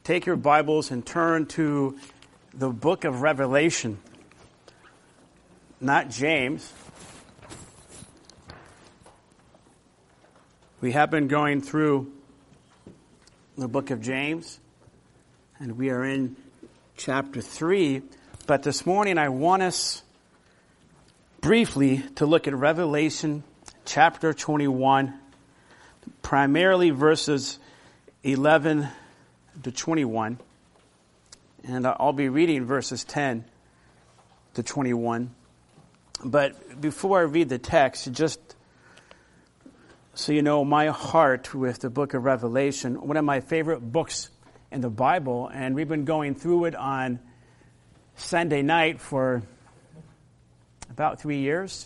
take your Bibles and turn to the book of Revelation, not James. We have been going through the book of James, and we are in chapter 3. But this morning I want us briefly to look at Revelation chapter 21, primarily verses 11 to 21. And I'll be reading verses 10 to 21. But before I read the text, just so you know, my heart with the book of Revelation, one of my favorite books in the Bible, and we've been going through it on Sunday night for about 3 years.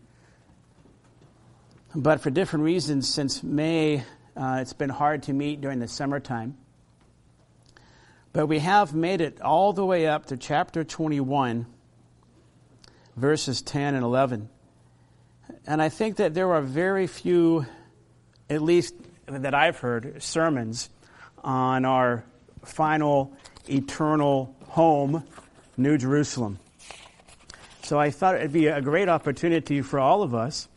But for different reasons, since May, it's been hard to meet during the summertime. But we have made it all the way up to chapter 21, verses 10 and 11. And I think that there are very few, at least that I've heard, sermons on our final eternal home, New Jerusalem. So I thought it'd be a great opportunity for all of us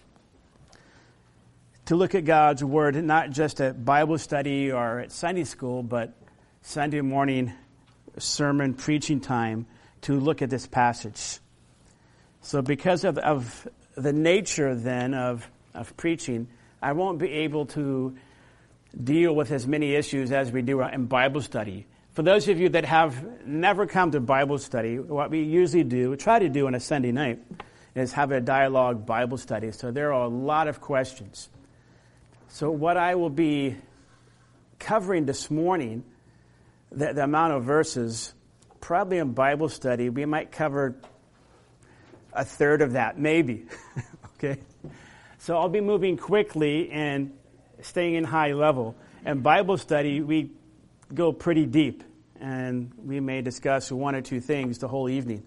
to look at God's Word, not just at Bible study or at Sunday school, but Sunday morning sermon preaching time to look at this passage. So because of the nature then of preaching, I won't be able to deal with as many issues as we do in Bible study. For those of you that have never come to Bible study, what we usually do, we try to do on a Sunday night, is have a dialogue Bible study. So there are a lot of questions. So what I will be covering this morning, the amount of verses, probably in Bible study, we might cover a third of that, maybe. Okay? So I'll be moving quickly and staying in high level. In Bible study, we go pretty deep, and we may discuss one or two things the whole evening.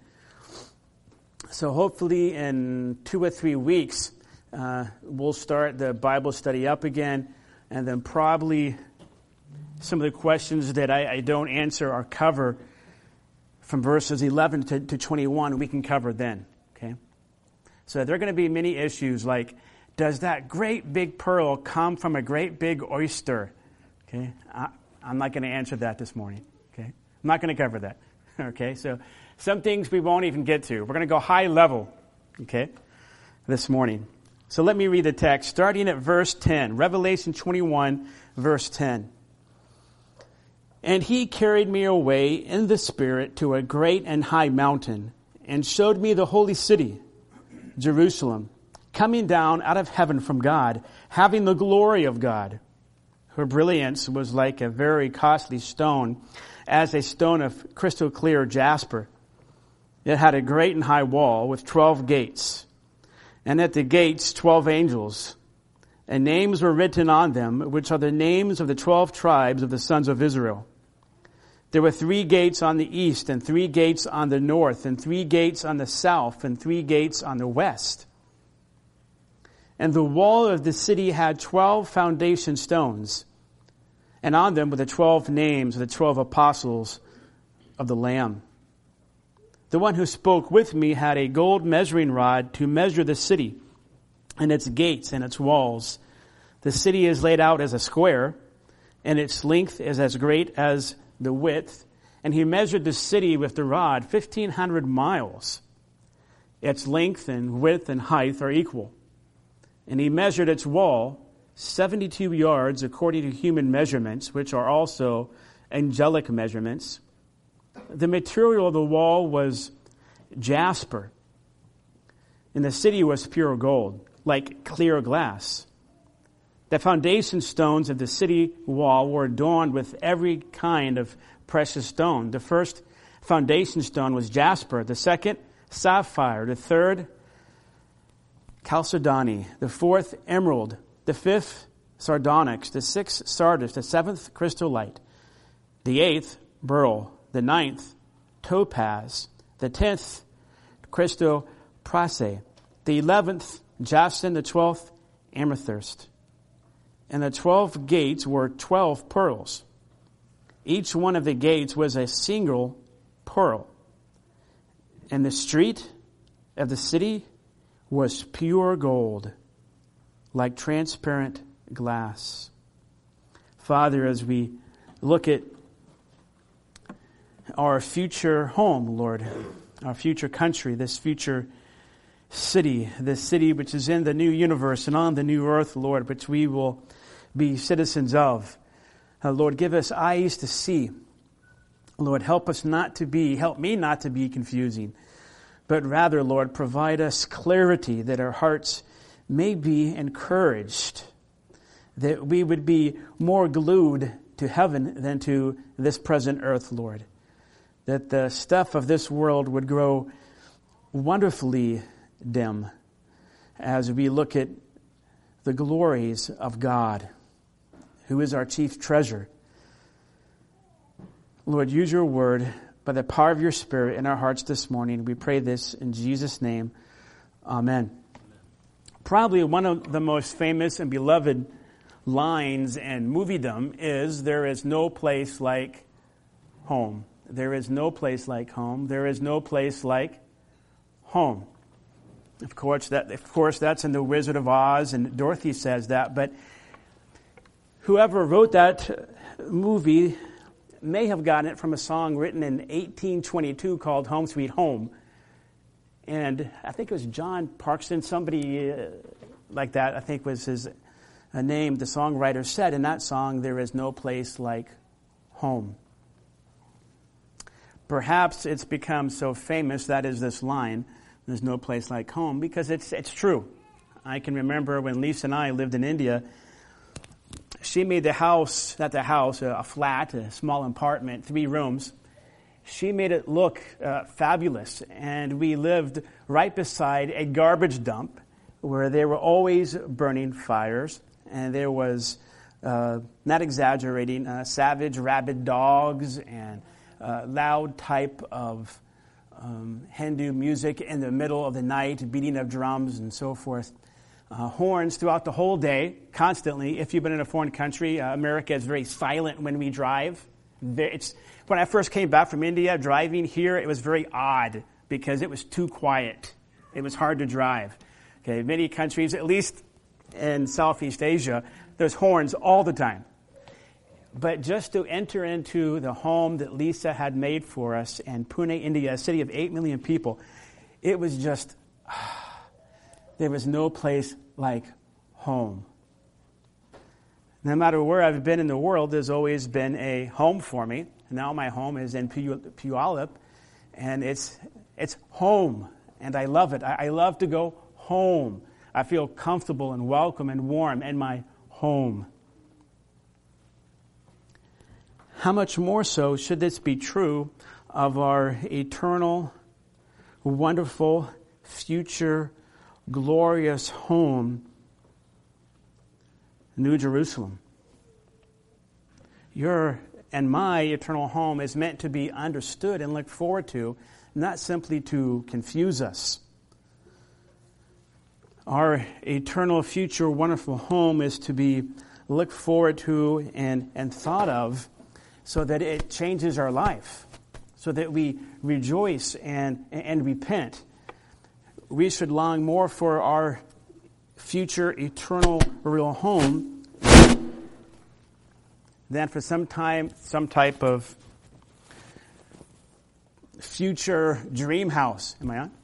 So hopefully in 2 or 3 weeks, we'll start the Bible study up again, and then probably some of the questions that I don't answer or cover from verses 11 to 21, we can cover then. Okay? So there are going to be many issues like, does that great big pearl come from a great big oyster? Okay? I'm not going to answer that this morning. Okay? I'm not going to cover that. Okay? So some things we won't even get to. We're going to go high level, okay, this morning. So let me read the text, starting at verse 10. Revelation 21, verse 10. And he carried me away in the Spirit to a great and high mountain, and showed me the holy city, Jerusalem, coming down out of heaven from God, having the glory of God. Her brilliance was like a very costly stone, as a stone of crystal clear jasper. It had a great and high wall with 12 gates, and at the gates 12 angels, and names were written on them, which are the names of the 12 tribes of the sons of Israel. There were 3 gates on the east, and 3 gates on the north, and 3 gates on the south, and 3 gates on the west. And the wall of the city had 12 foundation stones, and on them were the 12 names of the 12 apostles of the Lamb. The one who spoke with me had a gold measuring rod to measure the city, and its gates and its walls. The city is laid out as a square, and its length is as great as the width. And he measured the city with the rod 1,500 miles. Its length and width and height are equal. And he measured its wall 72 yards according to human measurements, which are also angelic measurements. The material of the wall was jasper, and the city was pure gold, like clear glass. The foundation stones of the city wall were adorned with every kind of precious stone. The first foundation stone was jasper, the second, sapphire, the third, chalcedony, the fourth, emerald, the fifth, sardonyx, the sixth, sardis, the seventh, crystolite, the eighth, beryl, the ninth, topaz, the 10th, chrysoprase, the 11th, jacinth, the 12th, amethyst. And the 12 gates were 12 pearls. Each one of the gates was a single pearl. And the street of the city was pure gold, like transparent glass. Father, as we look at our future home, Lord, our future country, this future city, this city which is in the new universe and on the new earth, Lord, which we will be citizens of. Lord, give us eyes to see. Lord, help me not to be confusing, but rather, Lord, provide us clarity that our hearts may be encouraged, that we would be more glued to heaven than to this present earth, Lord, that the stuff of this world would grow wonderfully dim as we look at the glories of God, who is our chief treasure. Lord, use your word by the power of your Spirit in our hearts this morning. We pray this in Jesus' name. Amen. Probably one of the most famous and beloved lines in moviedom is, "There is no place like home." There is no place like home. There is no place like home. Of course, that's in The Wizard of Oz, and Dorothy says that. But whoever wrote that movie may have gotten it from a song written in 1822 called "Home Sweet Home." And I think it was John Parkson, somebody like that, I think was his name. The songwriter said in that song, "There is no place like home." Perhaps it's become so famous, that is this line, "There's no place like home," because it's true. I can remember when Lisa and I lived in India, she made a flat, a small apartment, 3 rooms. She made it look fabulous, and we lived right beside a garbage dump where they were always burning fires, and there was, not exaggerating, savage, rabid dogs and loud type of Hindu music in the middle of the night, beating of drums and so forth. Horns throughout the whole day, constantly. If you've been in a foreign country, America is very silent when we drive. When I first came back from India, driving here, it was very odd because it was too quiet. It was hard to drive. Okay, many countries, at least in Southeast Asia, there's horns all the time. But just to enter into the home that Lisa had made for us in Pune, India, a city of 8 million people, it was just, there was no place like home. No matter where I've been in the world, there's always been a home for me. Now my home is in Puyallup, and it's home, and I love it. I love to go home. I feel comfortable and welcome and warm in my home. How much more so should this be true of our eternal, wonderful, future, glorious home, New Jerusalem? Your and my eternal home is meant to be understood and looked forward to, not simply to confuse us. Our eternal, future, wonderful home is to be looked forward to and thought of, so that it changes our life, so that we rejoice and repent. We should long more for our future, eternal, real home than for some type of future dream house. Am I on?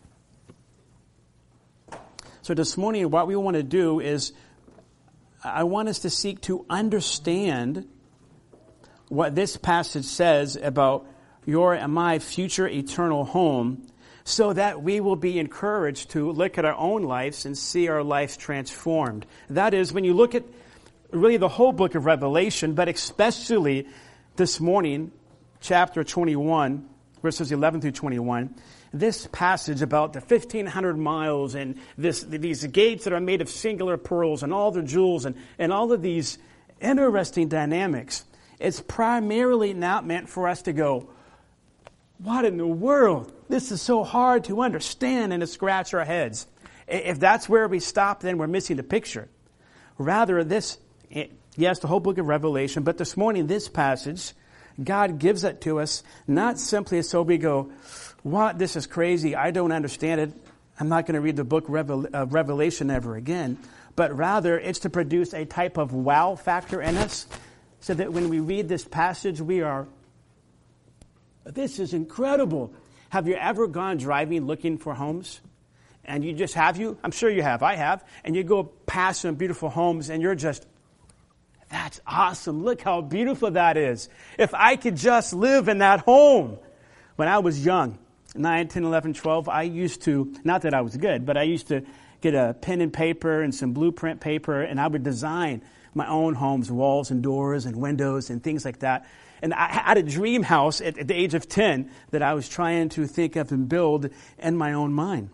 So this morning, what we want to do is, I want us to seek to understand what this passage says about your and my future eternal home, so that we will be encouraged to look at our own lives and see our lives transformed. That is, when you look at really the whole book of Revelation, but especially this morning, chapter 21, verses 11 through 21, this passage about the 1,500 miles and these gates that are made of singular pearls and all the jewels and all of these interesting dynamics, it's primarily not meant for us to go, what in the world? This is so hard to understand, and to scratch our heads. If that's where we stop, then we're missing the picture. Rather, the whole book of Revelation, but this morning, this passage God gives it to us not simply so we go, what, this is crazy, I don't understand it, I'm not going to read the book of Revelation ever again. But rather, it's to produce a type of wow factor in us, so that when we read this passage, we are, this is incredible. Have you ever gone driving looking for homes? And you just have you? I'm sure you have. I have. And you go past some beautiful homes and you're just, that's awesome. Look how beautiful that is. If I could just live in that home. When I was young, 9, 10, 11, 12, I used to, not that I was good, but I used to get a pen and paper and some blueprint paper, and I would design my own homes, walls and doors and windows and things like that. And I had a dream house at the age of 10 that I was trying to think of and build in my own mind.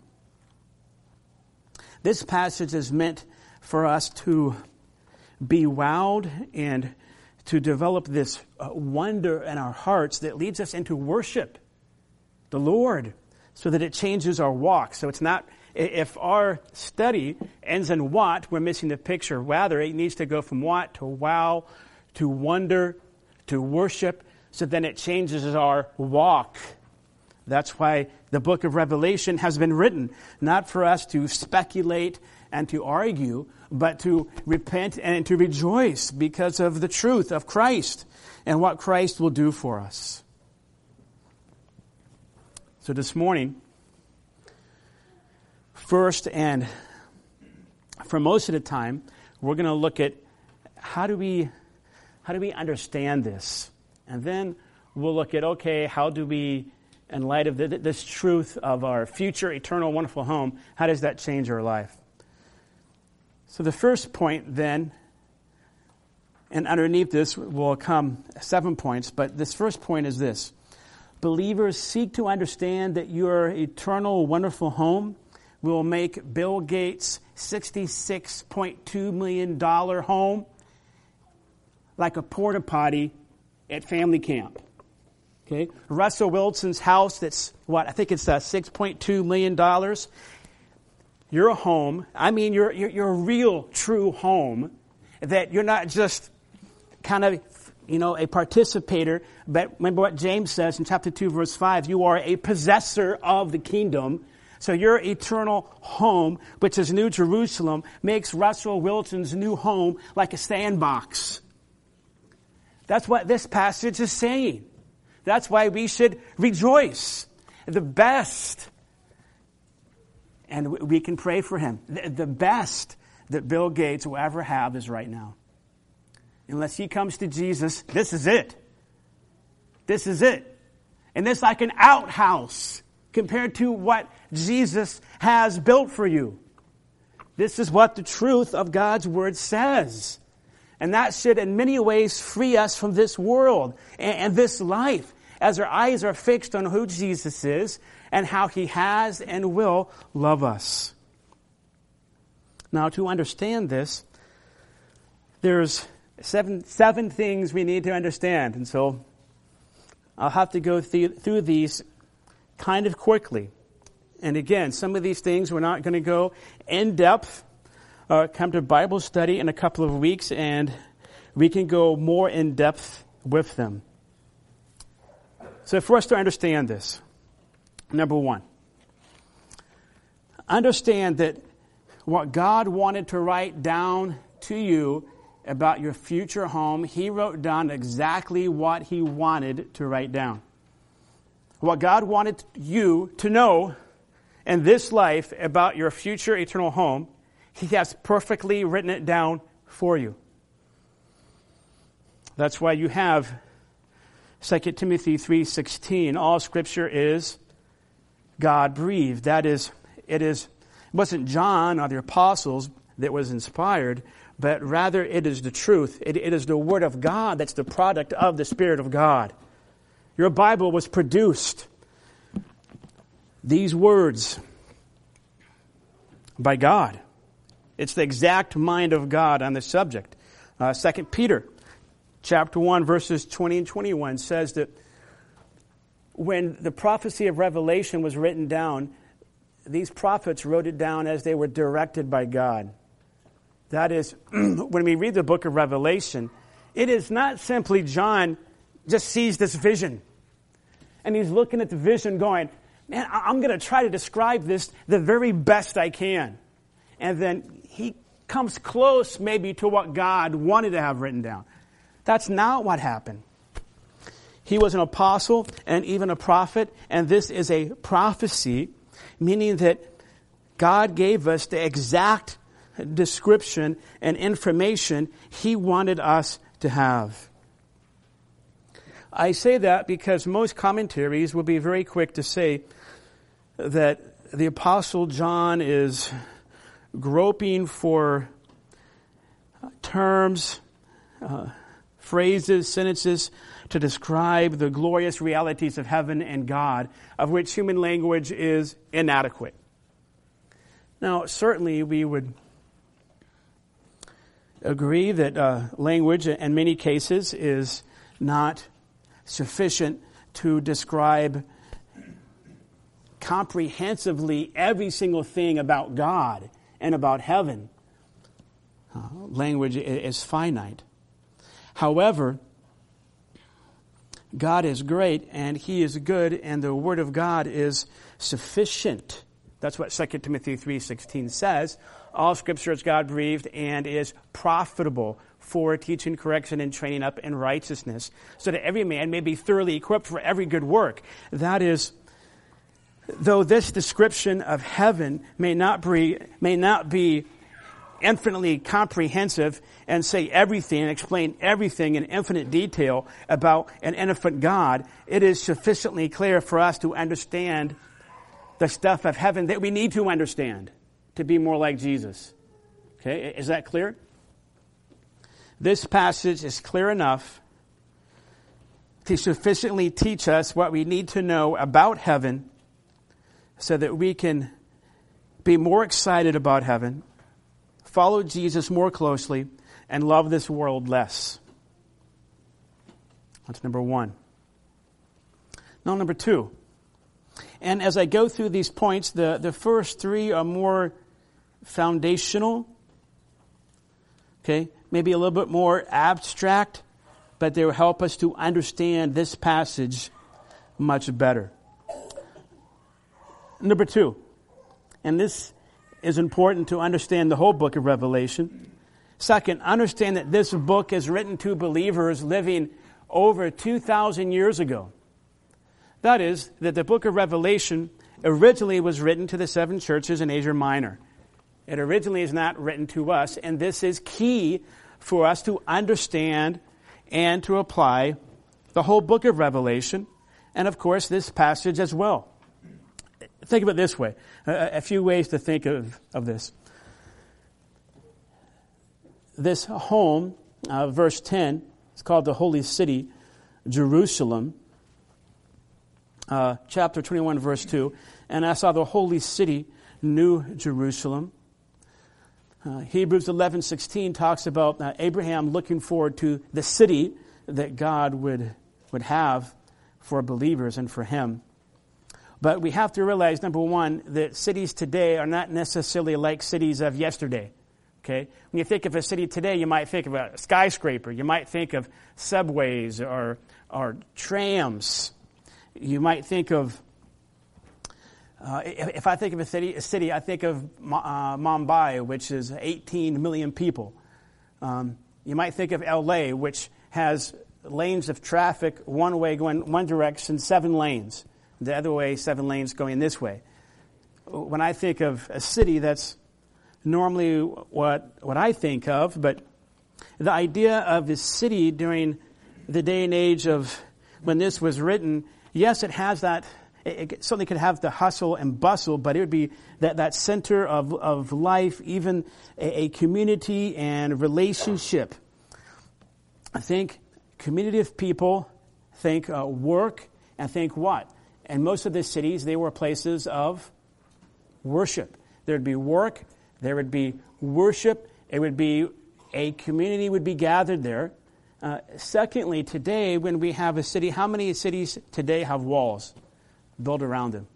This passage is meant for us to be wowed and to develop this wonder in our hearts that leads us into worship the Lord, so that it changes our walk. So it's not, if our study ends in what, we're missing the picture. Rather, it needs to go from what to wow, to wonder, to worship, so then it changes our walk. That's why the book of Revelation has been written, not for us to speculate and to argue, but to repent and to rejoice because of the truth of Christ and what Christ will do for us. So this morning, first and for most of the time, we're going to look at how do we understand this? And then we'll look at, okay, how do we, in light of this truth of our future, eternal, wonderful home, how does that change our life? So the first point then, and underneath this will come 7 points, but this first point is this. Believers seek to understand that your eternal, wonderful home will make Bill Gates' $66.2 million home like a porta potty at family camp. Okay, Russell Wilson's house that's I think it's $6.2 million. Your home, I mean your real, true home, that you're not just kind of, a participator, but remember what James says in chapter 2, verse 5, you are a possessor of the kingdom. So your eternal home, which is New Jerusalem, makes Russell Wilson's new home like a sandbox. That's what this passage is saying. That's why we should rejoice. The best, and we can pray for him, the best that Bill Gates will ever have is right now. Unless he comes to Jesus, this is it. This is it. And it's like an outhouse compared to what Jesus has built for you. This is what the truth of God's Word says. And that should in many ways free us from this world and this life as our eyes are fixed on who Jesus is and how He has and will love us. Now, to understand this, there's seven things we need to understand. And so I'll have to go through these kind of quickly. And again, some of these things we're not going to go in depth. Come to Bible study in a couple of weeks and we can go more in depth with them. So for us to understand this, number one, understand that what God wanted to write down to you about your future home, He wrote down exactly what He wanted to write down. What God wanted you to know in this life about your future eternal home, He has perfectly written it down for you. That's why you have 2 Timothy 3:16. All Scripture is God-breathed. That is, it wasn't John or the apostles that was inspired, but rather it is the truth. It is the Word of God that's the product of the Spirit of God. Your Bible was produced, these words, by God. It's the exact mind of God on the subject. 2 Peter chapter 1, verses 20 and 21 says that when the prophecy of Revelation was written down, these prophets wrote it down as they were directed by God. That is, when we read the book of Revelation, it is not simply John just sees this vision. And he's looking at the vision going, man, I'm going to try to describe this the very best I can. And then he comes close maybe to what God wanted to have written down. That's not what happened. He was an apostle and even a prophet, and this is a prophecy, meaning that God gave us the exact description and information He wanted us to have. I say that because most commentaries will be very quick to say that the Apostle John is groping for terms, phrases, sentences to describe the glorious realities of heaven and God, of which human language is inadequate. Now, certainly we would agree that language in many cases is not sufficient to describe comprehensively every single thing about God and about heaven. Language is finite. However, God is great and He is good, and the Word of God is sufficient. That's what 2 Timothy 3:16 says. All Scripture is God-breathed and is profitable for teaching, correction, and training up in righteousness, so that every man may be thoroughly equipped for every good work. That is, though this description of heaven may not be infinitely comprehensive and say everything and explain everything in infinite detail about an infinite God, it is sufficiently clear for us to understand the stuff of heaven that we need to understand to be more like Jesus. Okay, is that clear? This passage is clear enough to sufficiently teach us what we need to know about heaven so that we can be more excited about heaven, follow Jesus more closely, and love this world less. That's number one. Now, number two. And as I go through these points, the first three are more foundational, okay, maybe a little bit more abstract, but they will help us to understand this passage much better. Number two, and this is important to understand the whole book of Revelation. Second, understand that this book is written to believers living over 2,000 years ago. That is, that the book of Revelation originally was written to the 7 churches in Asia Minor. It originally is not written to us, and this is key for us to understand and to apply the whole book of Revelation, and of course this passage as well. Think of it this way, a few ways to think of this. This home, verse 10, it's called the Holy City, Jerusalem. Chapter 21, verse 2. And I saw the holy city, New Jerusalem. Hebrews 11:16 talks about Abraham looking forward to the city that God would have for believers and for him. But we have to realize, number one, that cities today are not necessarily like cities of yesterday. Okay? When you think of a city today, you might think of a skyscraper. You might think of subways or trams. You might think of, if I think of a city, I think of Mumbai, which is 18 million people. You might think of LA, which has lanes of traffic, one way going one direction, 7 lanes. The other way, 7 lanes going this way. When I think of a city, that's normally what I think of, but the idea of the city during the day and age of when this was written, yes, it has that, it certainly could have the hustle and bustle, but it would be that center of life, even a community and relationship. I think community of people, think work, and think what? And most of the cities, they were places of worship. There would be work, there would be worship, it would be a community would be gathered there. Secondly, today when we have a city, how many cities today have walls built around them?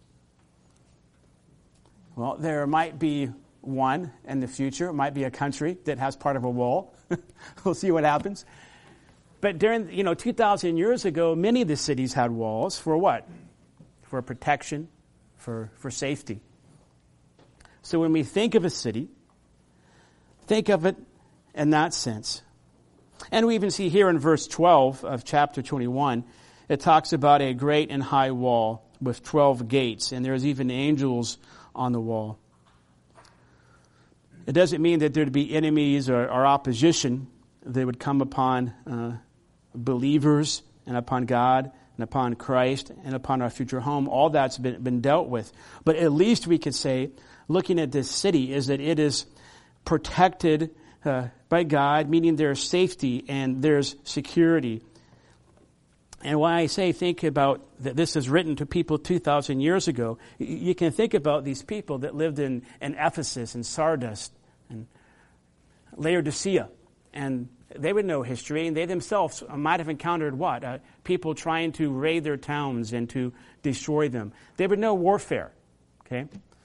Well, there might be one in the future. It might be a country that has part of a wall. We'll see what happens. But during, 2,000 years ago, many of the cities had walls for what? For protection, for safety. So when we think of a city, think of it in that sense. And we even see here in verse 12 of chapter 21, it talks about a great and high wall with 12 gates, and there's even angels on the wall. It doesn't mean that there'd be enemies or opposition that would come upon believers and upon God and upon Christ and upon our future home. All that's been dealt with. But at least we could say, looking at this city, is that it is protected by God, meaning there's safety and there's security. And why I say think about that this is written to people 2,000 years ago, you can think about these people that lived in Ephesus and Sardis and Laodicea. And they would know history, and they themselves might have encountered what? People trying to raid their towns and to destroy them. They would know warfare. Okay?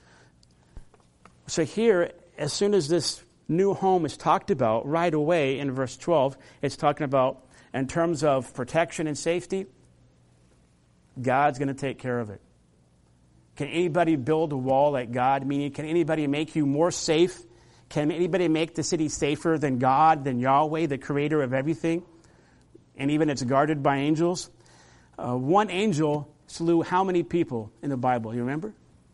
So here, as soon as this new home is talked about, right away in verse 12, it's talking about in terms of protection and safety, God's going to take care of it. Can anybody build a wall like God? Meaning, can anybody make you more safe? Can anybody make the city safer than God, than Yahweh, the creator of everything? And even it's guarded by angels. One angel slew how many people in the Bible? You remember?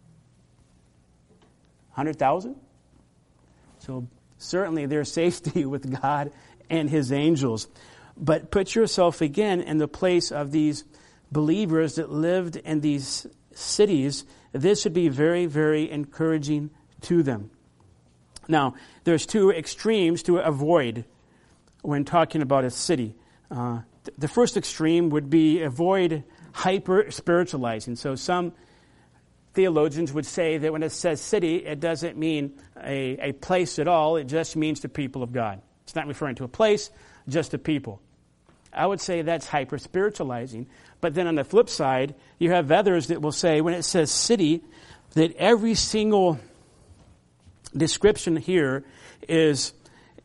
100,000? So certainly there's safety with God and his angels. But put yourself again in the place of these believers that lived in these cities. This would be very, very encouraging to them. Now, there's two extremes to avoid when talking about a city. The first extreme would be avoid hyper-spiritualizing. So some theologians would say that when it says city, it doesn't mean a place at all. It just means the people of God. It's not referring to a place, just a people. I would say that's hyper-spiritualizing. But then on the flip side, you have others that will say when it says city, that every single description here is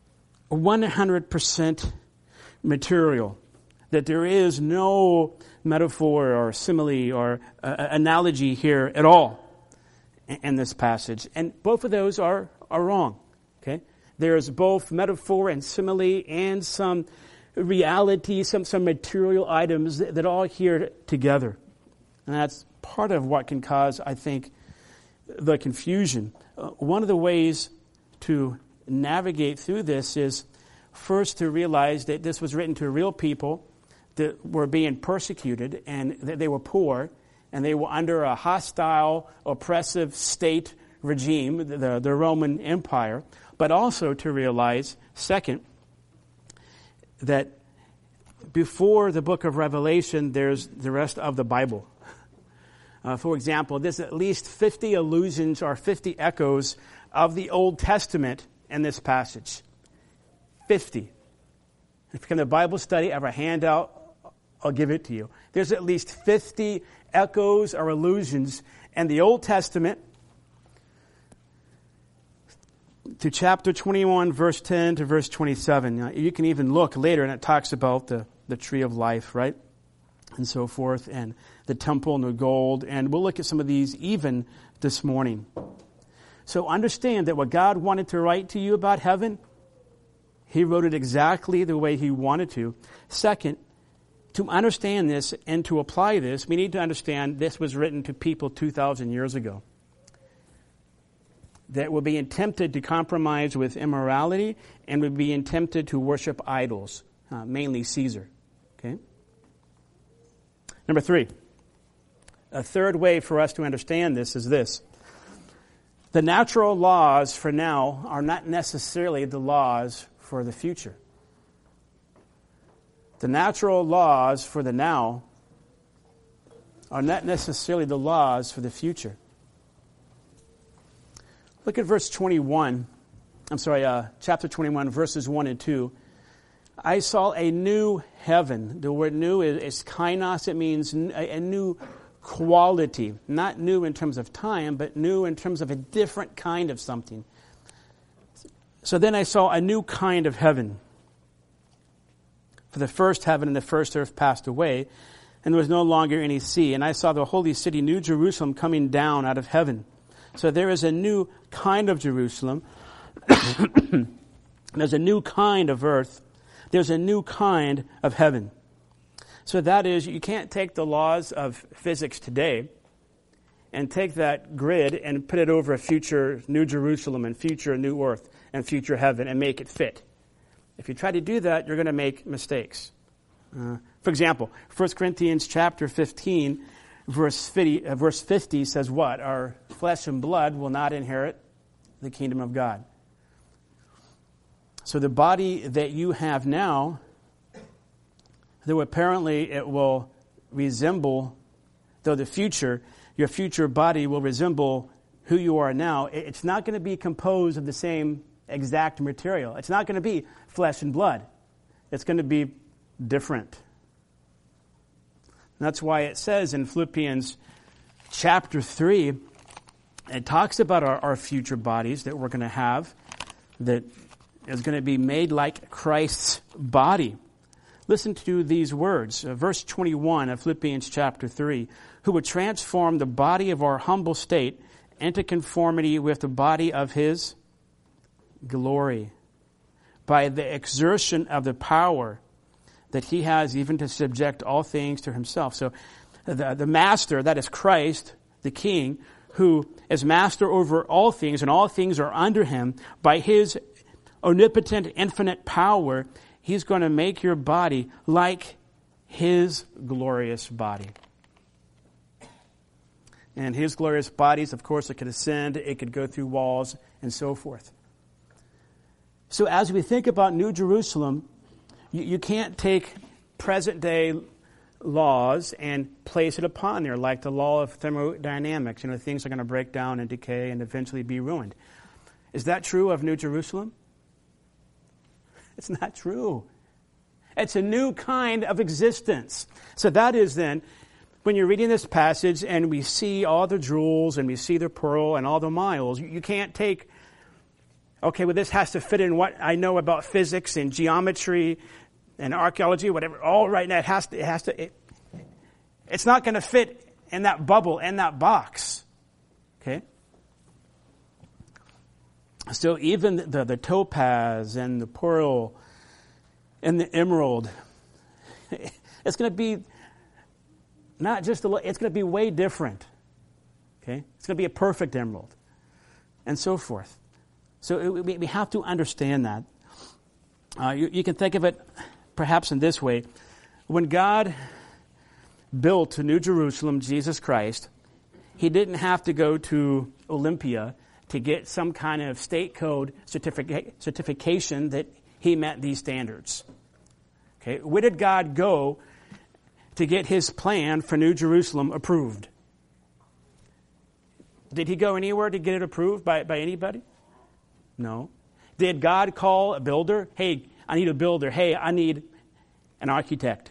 100% material. That there is no metaphor or simile or analogy here at all in this passage. And both of those are wrong. Okay? There's both metaphor and simile and some reality, some material items that all here together. And that's part of what can cause, I think, the confusion. One of the ways to navigate through this is first to realize that this was written to real people that were being persecuted and that they were poor and they were under a hostile, oppressive state regime, the Roman Empire, but also to realize, second, that before the book of Revelation, there's the rest of the Bible. For example, there's at least 50 allusions or 50 echoes of the Old Testament in this passage. 50. If you come to Bible study, I have a handout, I'll give it to you. There's at least 50 echoes or allusions in the Old Testament to chapter 21, verse 10 to verse 27. Now, you can even look later, and it talks about the tree of life, right? And so forth, and the temple and the gold. And we'll look at some of these even this morning. So understand that what God wanted to write to you about heaven, he wrote it exactly the way he wanted to. Second, to understand this and to apply this, we need to understand this was written to people 2,000 years ago that were being tempted to compromise with immorality and were being tempted to worship idols, mainly Caesar. Okay? Number 3, a third way for us to understand this is this. The natural laws for now are not necessarily the laws for the future. The natural laws for the now are not necessarily the laws for the future. Look at verse 21. Chapter 21, verses 1 and 2. I saw a new heaven. The word new is kainos. It means a new quality. Not new in terms of time, but new in terms of a different kind of something. So then I saw a new kind of heaven. For the first heaven and the first earth passed away, and there was no longer any sea. And I saw the holy city, New Jerusalem, coming down out of heaven. So there is a new kind of Jerusalem. There's a new kind of earth. There's a new kind of heaven. So that is, you can't take the laws of physics today and take that grid and put it over a future New Jerusalem and future new earth and future heaven and make it fit. If you try to do that, you're going to make mistakes. For example, 1 Corinthians chapter 15, verse 50 says what? Our flesh and blood will not inherit the kingdom of God. So the body that you have now, though apparently it will resemble, though your future body will resemble who you are now, it's not going to be composed of the same exact material. It's not going to be flesh and blood. It's going to be different. That's why it says in Philippians chapter 3, it talks about our future bodies that we're going to have, that is going to be made like Christ's body. Listen to these words. Verse 21 of Philippians chapter 3. Who would transform the body of our humble state into conformity with the body of his glory, by the exertion of the power that he has even to subject all things to himself. So the master, that is Christ, the King, who is master over all things, and all things are under him, by his omnipotent, infinite power, he's going to make your body like his glorious body. And his glorious bodies, of course, it could ascend, it could go through walls, and so forth. So as we think about New Jerusalem, you can't take present-day laws and place it upon there, like the law of thermodynamics. Things are going to break down and decay and eventually be ruined. Is that true of New Jerusalem? It's not true. It's a new kind of existence. So that is then, when you're reading this passage and we see all the jewels and we see the pearl and all the miles, you can't take, okay, well, this has to fit in what I know about physics and geometry and archaeology, whatever. All right now, it's not going to fit in that bubble, in that box. Okay? So even the topaz and the pearl and the emerald, it's going to be not just it's going to be way different. Okay? It's going to be a perfect emerald, and so forth. So we have to understand that. You can think of it perhaps in this way. When God built New Jerusalem, Jesus Christ, he didn't have to go to Olympia to get some kind of state code certification that he met these standards. Okay, where did God go to get his plan for New Jerusalem approved? Did he go anywhere to get it approved by anybody? No. Did God call a builder? Hey, I need a builder. Hey, I need an architect.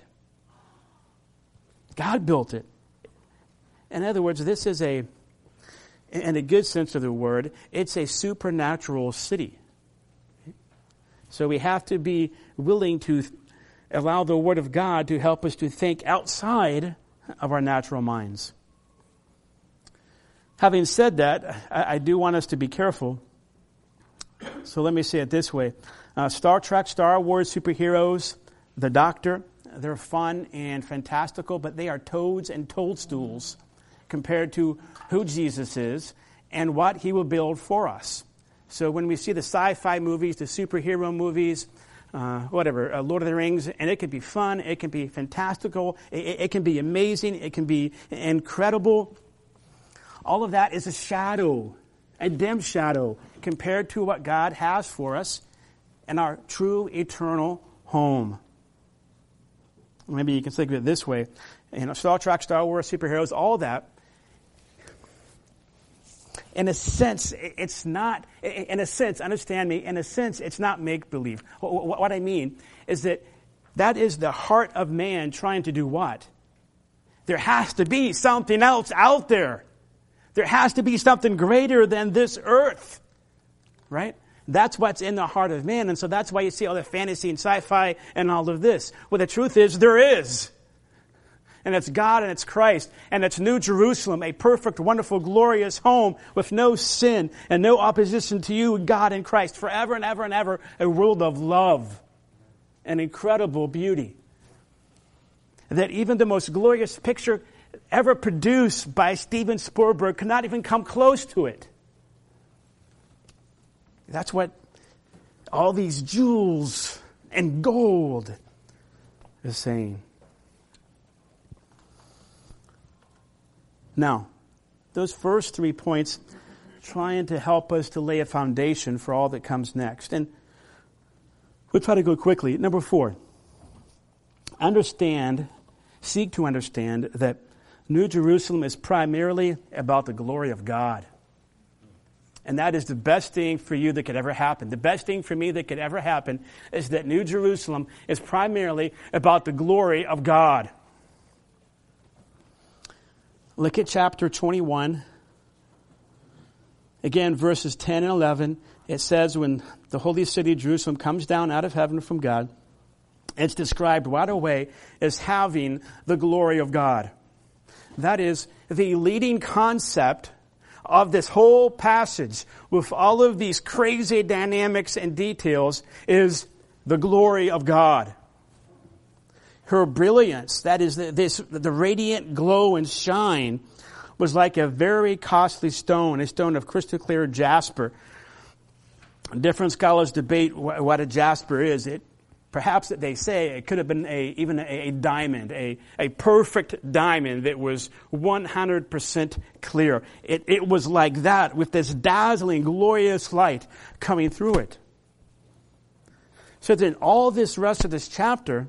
God built it. In other words, this is in a good sense of the word, it's a supernatural city. So we have to be willing to allow the Word of God to help us to think outside of our natural minds. Having said that, I do want us to be careful. So let me say it this way. Star Trek, Star Wars, superheroes, the Doctor, they're fun and fantastical, but they are toads and toadstools compared to who Jesus is and what he will build for us. So when we see the sci-fi movies, the superhero movies, Lord of the Rings, and it can be fun, it can be fantastical, it can be amazing, it can be incredible. All of that is a shadow, a dim shadow, compared to what God has for us in our true eternal home. Maybe you can think of it this way. Star Trek, Star Wars, superheroes, all that. In a sense, it's not, understand me, in a sense, it's not make-believe. What I mean is that is the heart of man trying to do what? There has to be something else out there. There has to be something greater than this earth. Right? That's what's in the heart of man. And so that's why you see all the fantasy and sci-fi and all of this. Well, the truth is, there is. And it's God and it's Christ. And it's New Jerusalem, a perfect, wonderful, glorious home with no sin and no opposition to you, God and Christ, forever and ever and ever, a world of love and incredible beauty. That even the most glorious picture ever produced by Steven Spielberg cannot even come close to it. That's what all these jewels and gold is saying. Now, those first 3 points trying to help us to lay a foundation for all that comes next. And we'll try to go quickly. Number 4, seek to understand that New Jerusalem is primarily about the glory of God. And that is the best thing for you that could ever happen. The best thing for me that could ever happen is that New Jerusalem is primarily about the glory of God. Look at chapter 21. Again, verses 10 and 11. It says when the holy city Jerusalem comes down out of heaven from God, it's described right away as having the glory of God. That is the leading concept of this whole passage with all of these crazy dynamics and details is the glory of God. Her brilliance, that is the radiant glow and shine, was like a very costly stone, a stone of crystal clear jasper. Different scholars debate what a jasper is. Perhaps that they say it could have been even a diamond, a perfect diamond that was 100% clear. It was like that with this dazzling, glorious light coming through it. So then all this rest of this chapter,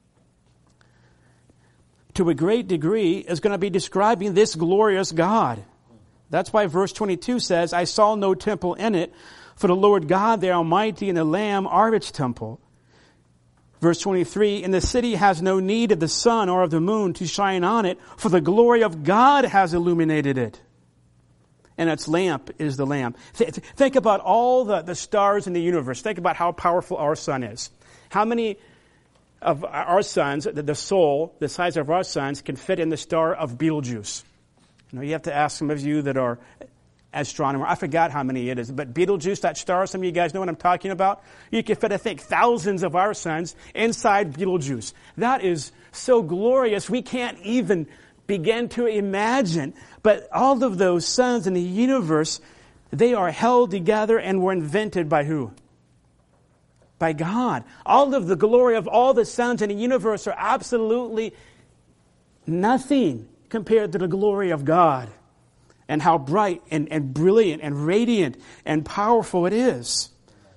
to a great degree, is going to be describing this glorious God. That's why verse 22 says, I saw no temple in it, for the Lord God, the Almighty, and the Lamb are its temple. Verse 23, and the city has no need of the sun or of the moon to shine on it, for the glory of God has illuminated it. And its lamp is the Lamb. Think about all the stars in the universe. Think about how powerful our sun is. How many of our suns, the soul, the size of our suns, can fit in the star of Betelgeuse? You know, you have to ask some of you that are astronomers. I forgot how many it is, but Betelgeuse, that star, some of you guys know what I'm talking about? You can fit, I think, thousands of our suns inside Betelgeuse. That is so glorious, we can't even begin to imagine. But all of those suns in the universe, they are held together and were invented by who? By God. All of the glory of all the suns in the universe are absolutely nothing compared to the glory of God and how bright and brilliant and radiant and powerful it is.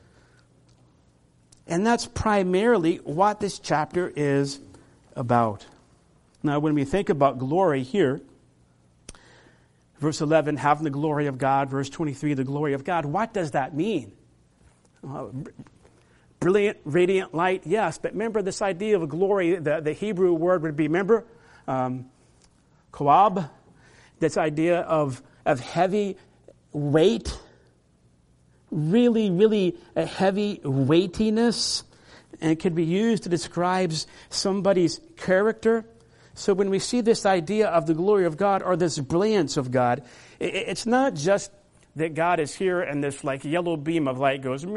And that's primarily what this chapter is about. Now, when we think about glory here, verse 11, having the glory of God, verse 23, the glory of God, what does that mean? Brilliant, radiant light, yes, but remember this idea of glory, the Hebrew word would be, remember, koab, this idea of heavy weight, really a heavy weightiness, and it could be used to describe somebody's character. So when we see this idea of the glory of God or this brilliance of God, it's not just that God is here and this like yellow beam of light goes,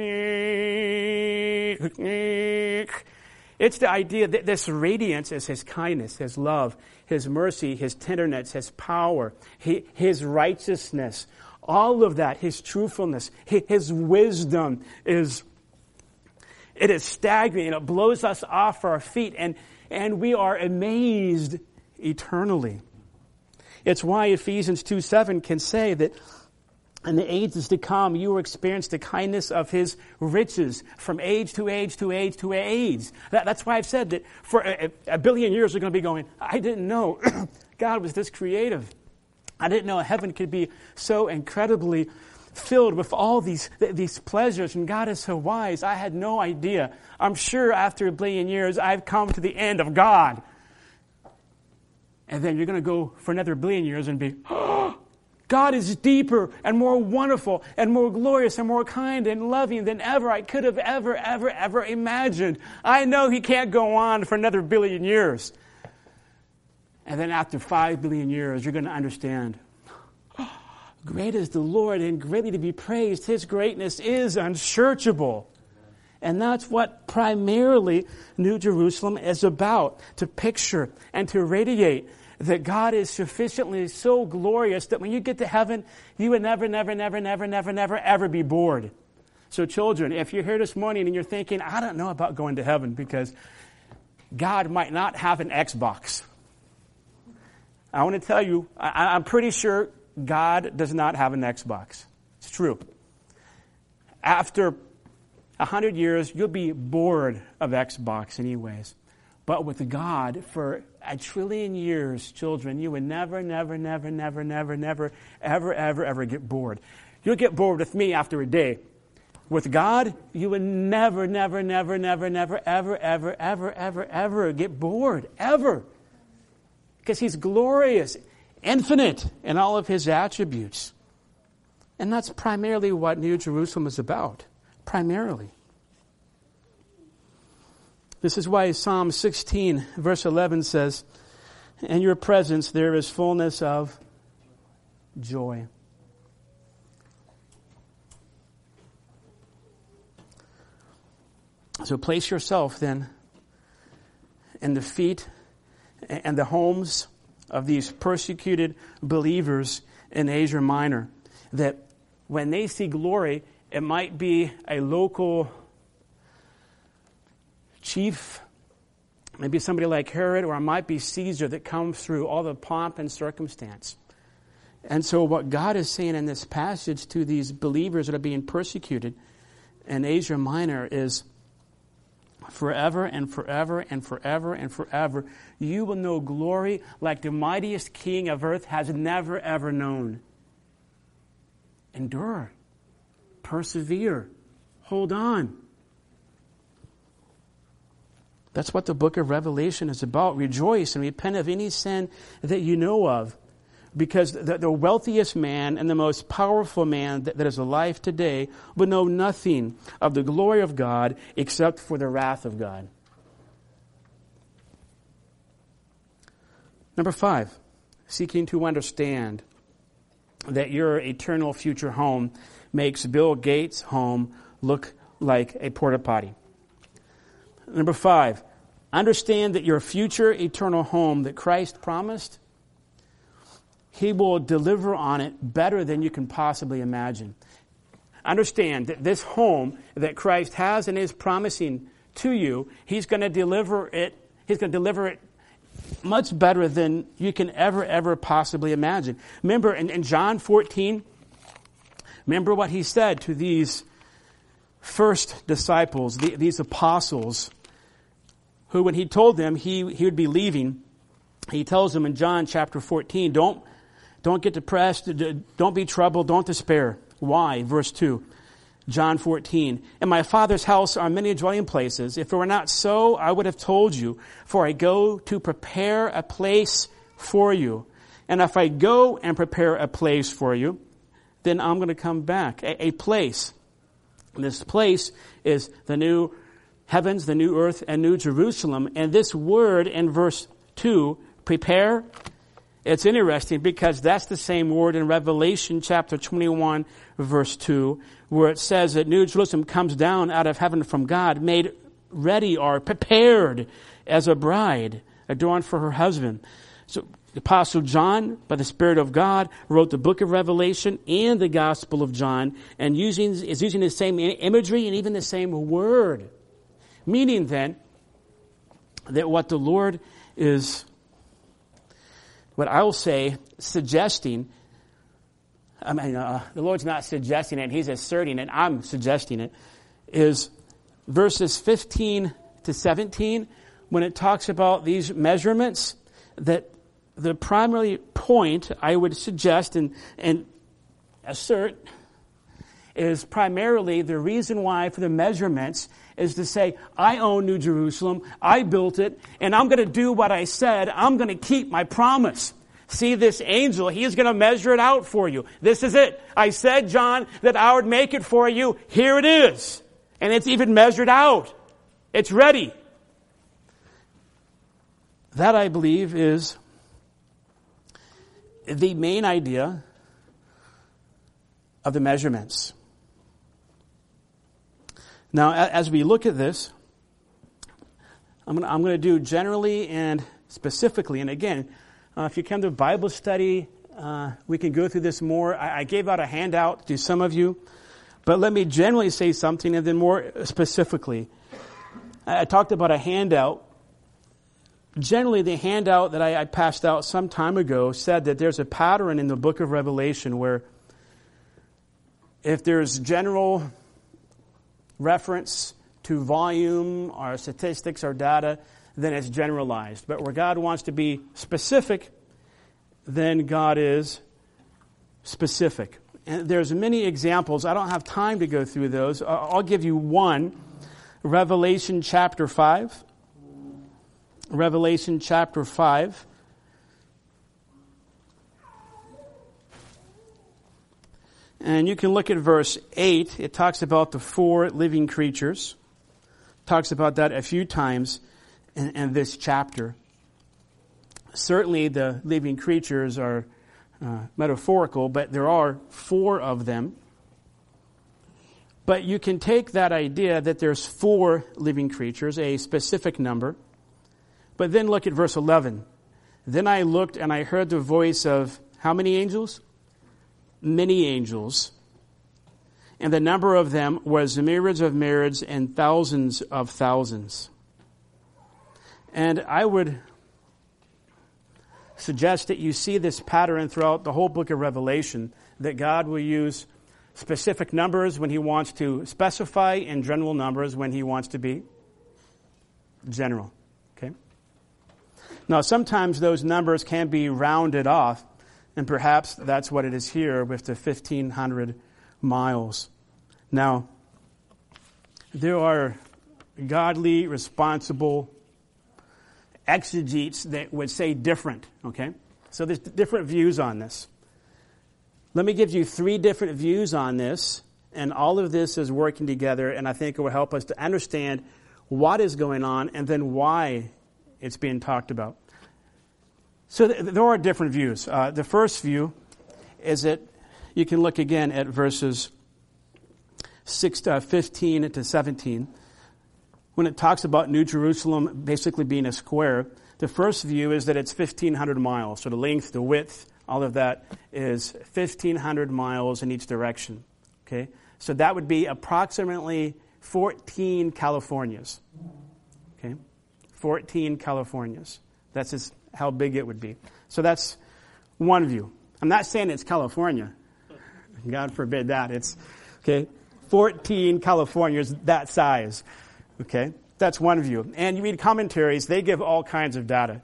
it's the idea that this radiance is His kindness, His love, His mercy, His tenderness, His power, His righteousness, all of that, His truthfulness, His wisdom it is staggering and it blows us off our feet and we are amazed eternally. It's why Ephesians 2:7 can say that in the ages to come, you will experience the kindness of His riches from age to age to age to age. That's why I've said that for a billion years we're going to be going, I didn't know God was this creative. I didn't know heaven could be so incredibly filled with all these pleasures, and God is so wise. I had no idea. I'm sure after a billion years I've come to the end of God. And then you're going to go for another billion years and be, oh, God is deeper and more wonderful and more glorious and more kind and loving than ever I could have ever imagined. I know He can't go on for another billion years. And then after 5 billion years, you're going to understand. Great is the Lord and greatly to be praised. His greatness is unsearchable. And that's what primarily New Jerusalem is about, to picture and to radiate that God is sufficiently so glorious that when you get to heaven, you would never, ever be bored. So children, if you're here this morning and you're thinking, I don't know about going to heaven because God might not have an Xbox. I want to tell you, I'm pretty sure God does not have an Xbox. It's true. After 100 years, you'll be bored of Xbox anyways. But with God, for 1 trillion years, children, you would never, ever get bored. You'll get bored with me after a day. With God, you would never, ever get bored. Ever. Because He's glorious, infinite in all of His attributes. And that's primarily what New Jerusalem is about. Primarily. This is why Psalm 16, verse 11 says, in your presence there is fullness of joy. So place yourself then in the feet and the homes of these persecuted believers in Asia Minor, that when they see glory, it might be a local chief, maybe somebody like Herod, or it might be Caesar that comes through all the pomp and circumstance. And so what God is saying in this passage to these believers that are being persecuted in Asia Minor is, forever and forever and forever and forever, you will know glory like the mightiest king of earth has never ever known. Endure. Persevere. Hold on. That's what the book of Revelation is about. Rejoice and repent of any sin that you know of. Because the wealthiest man and the most powerful man that is alive today will know nothing of the glory of God except for the wrath of God. Number 5, seeking to understand that your eternal future home makes Bill Gates' home look like a porta potty. Number 5, understand that your future eternal home that Christ promised, He will deliver on it better than you can possibly imagine. Understand that this home that Christ has and is promising to you, He's going to deliver it. He's going to deliver it much better than you can ever possibly imagine. Remember in John 14, remember what He said to these first disciples, these apostles, who when He told them He would be leaving, He tells them in John chapter 14, don't get depressed, don't be troubled, don't despair. Why? Verse 2, John 14. In my Father's house are many dwelling places. If it were not so, I would have told you, for I go to prepare a place for you. And if I go and prepare a place for you, then I'm going to come back. A place. This place is the new heavens, the new earth, and new Jerusalem. And this word in verse 2, prepare, it's interesting because that's the same word in Revelation chapter 21, verse 2, where it says that New Jerusalem comes down out of heaven from God, made ready or prepared as a bride, adorned for her husband. So the Apostle John, by the Spirit of God, wrote the book of Revelation and the Gospel of John, and is using the same imagery and even the same word. Meaning then that what the Lord is, what I will say, suggesting, the Lord's not suggesting it, He's asserting it, I'm suggesting it, is verses 15 to 17, when it talks about these measurements, that the primary point I would suggest and assert is primarily the reason why for the measurements is to say, I own New Jerusalem, I built it, and I'm going to do what I said, I'm going to keep my promise. See this angel, he's going to measure it out for you. This is it. I said, John, that I would make it for you. Here it is. And it's even measured out. It's ready. That, I believe, is the main idea of the measurements. Now, as we look at this, I'm going to do generally and specifically. And again, if you come to Bible study, we can go through this more. I gave out a handout to some of you. But let me generally say something, and then more specifically. I talked about a handout. Generally, the handout that I passed out some time ago said that there's a pattern in the book of Revelation where if there's general reference to volume or statistics or data, then it's generalized. But where God wants to be specific, then God is specific. And there's many examples. I don't have time to go through those. I'll give you one. Revelation chapter 5. Revelation chapter 5. And you can look at verse 8. It talks about the 4 living creatures. Talks about that a few times in this chapter. Certainly the living creatures are metaphorical, but there are 4 of them. But you can take that idea that there's 4 living creatures, a specific number. But then look at verse 11. Then I looked and I heard the voice of how many angels? Many angels. And the number of them was myriads of myriads and thousands of thousands. And I would suggest that you see this pattern throughout the whole book of Revelation, that God will use specific numbers when he wants to specify and general numbers when he wants to be general. Okay? Now, sometimes those numbers can be rounded off, and perhaps that's what it is here with the 1,500 miles. Now, there are godly, responsible exegetes that would say different, okay? So there's different views on this. Let me give you 3 different views on this, and all of this is working together, and I think it will help us to understand what is going on and then why it's being talked about. So there are different views. The first view is that you can look again at verses 15 to 17. When it talks about New Jerusalem basically being a square, the first view is that it's 1,500 miles. So the length, the width, all of that is 1,500 miles in each direction. Okay? So that would be approximately 14 Californias. Okay? 14 Californias. That's just how big it would be. So that's one view. I'm not saying it's California. God forbid that. It's, okay, 14 Californias that size. Okay? That's one view. And you read commentaries, they give all kinds of data.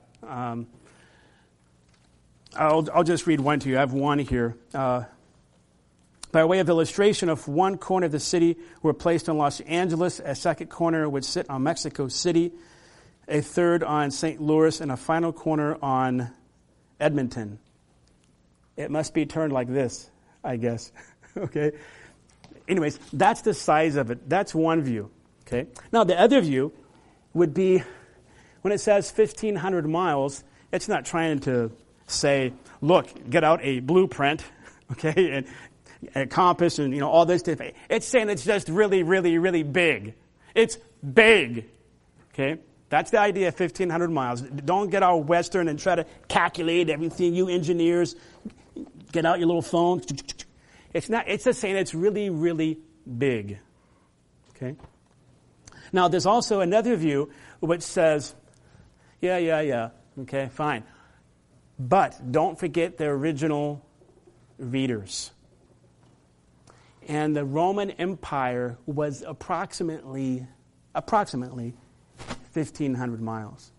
I'll just read one to you. I have one here. By way of illustration, if one corner of the city were placed on Los Angeles, a second corner would sit on Mexico City, a third on St. Louis, and a final corner on Edmonton. It must be turned like this, I guess. Okay? Anyways, that's the size of it. That's one view. Okay? Now, the other view would be, when it says 1,500 miles, it's not trying to say, look, get out a blueprint, okay, and a compass and, all this stuff. It's saying it's just really, really, really big. It's big. Okay? That's the idea of 1,500 miles. Don't get all Western and try to calculate everything. You engineers, get out your little phone. It's not. It's just saying it's really, really big. Okay? Now, there's also another view which says, yeah. Okay, fine. But don't forget the original readers. And the Roman Empire was approximately 1,500 miles.